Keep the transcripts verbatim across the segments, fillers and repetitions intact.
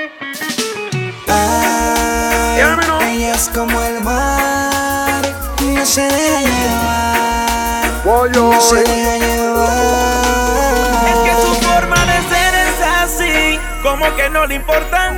Ay, ella es como el mar, no se deja llevar, no se deja llevar. Es que su forma de ser es así, como que no le importa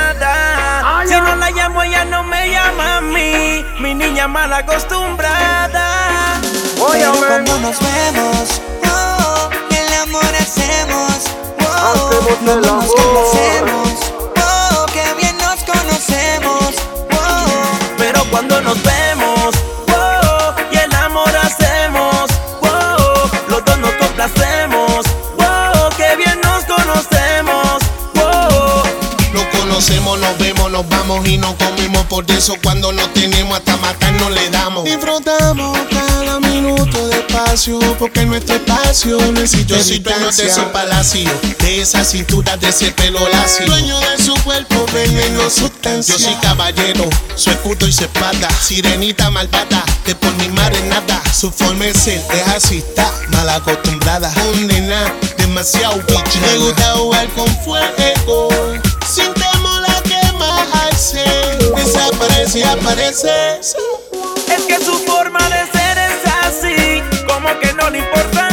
nada. Si no la llamo, ella no me llama a mí, mi niña mal acostumbrada. Pero cuando nos vemos, oh, el amor hacemos, oh, no nos conocemos, oh, que bien nos conocemos, oh. Pero cuando nos vemos, oh, y el amor hacemos, oh, los dos nos complacemos, oh, que bien nos conocemos, oh. Nos conocemos, nos vemos, nos vamos y nos comemos. Por eso cuando no tenemos hasta matarnos le damos. Disfrutamos cada minuto de espacio, porque nuestro espacio no existe. Yo soy dueño de su palacio, de esa cintura, de ese pelo lacio. Dueño de su cuerpo, veneno, sustancia. Yo soy caballero, su escudo y su espada. Sirenita malvada, que por mi madre nada. Su forma de ser es así, está mal acostumbrada. Condena, demasiado bicha. Me gusta jugar con fuego, sin temor a quemarse. Desaparece y aparece. Es que su forma de ser es así, como que no le importa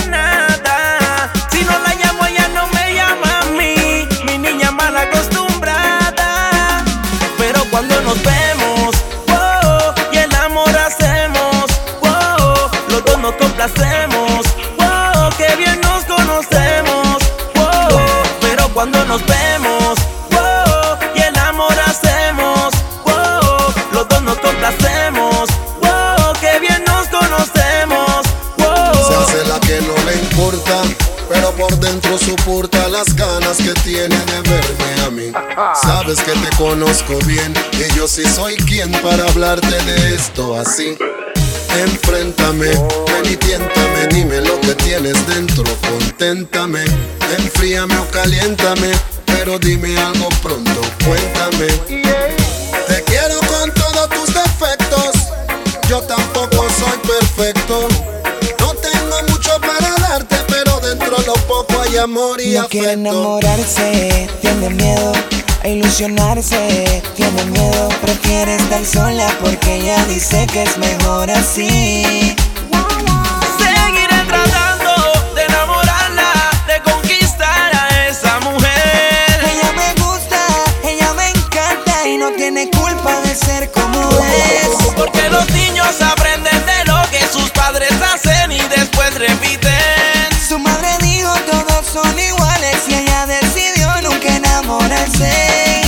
nada. Si no la llamo, ella no me llama a mí, mi niña mal acostumbrada. Pero cuando nos vemos, oh, y el amor hacemos, oh, los dos nos complacemos, oh, que bien nos conocemos, oh. Pero cuando nos vemos, oh, y el amor hacemos, oh, los dos nos complacemos, oh, que bien nos conocemos, oh. Se hace la que no le importa, pero por dentro soporta las ganas que tiene de verme a mí. Sabes que te conozco bien y yo sí soy quien para hablarte de esto así. Enfréntame, ven y tiéntame, dime lo que tienes dentro, conténtame. Enfríame o caliéntame, pero dime algo pronto, cuéntame. Te quiero con todos tus defectos, yo tampoco soy perfecto. No tengo mucho para darte, pero dentro de lo poco hay amor y No afecto. quiere enamorarse, tiene miedo a ilusionarse, tiene miedo, prefiere estar sola porque ella dice que es mejor así. Seguiré tratando de enamorarla, de conquistar a esa mujer. Ella me gusta, ella me encanta y no tiene culpa de ser como es. Porque los niños aprenden de lo que sus padres hacen y después repiten. Su madre dijo todos son iguales y ella decidió nunca enamorarse.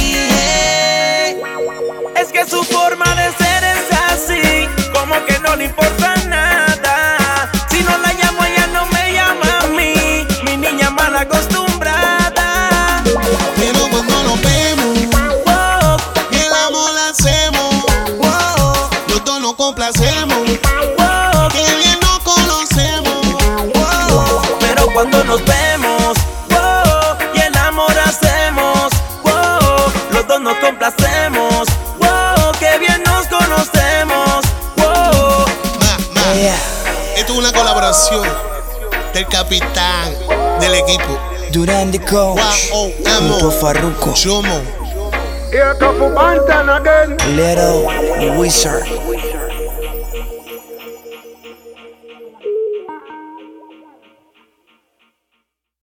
Es que su forma de ser es así, como que no le importa nada. Si no la llamo, ella no me llama a mí, mi niña mal acostumbrada. Pero cuando nos vemos, Oh, y el amor lo hacemos, Wow, los dos nos complacemos. oh, Que bien nos conocemos. wow. pero cuando nos vemos, oh, y el amor hacemos, oh, los dos nos complacemos, oh, que bien nos conocemos, oh. Ma, ma. Yeah. Esto es una colaboración del capitán del equipo. Durán the Coach, Wow, junto a amo, Farruko, Chomo. Little Wizard.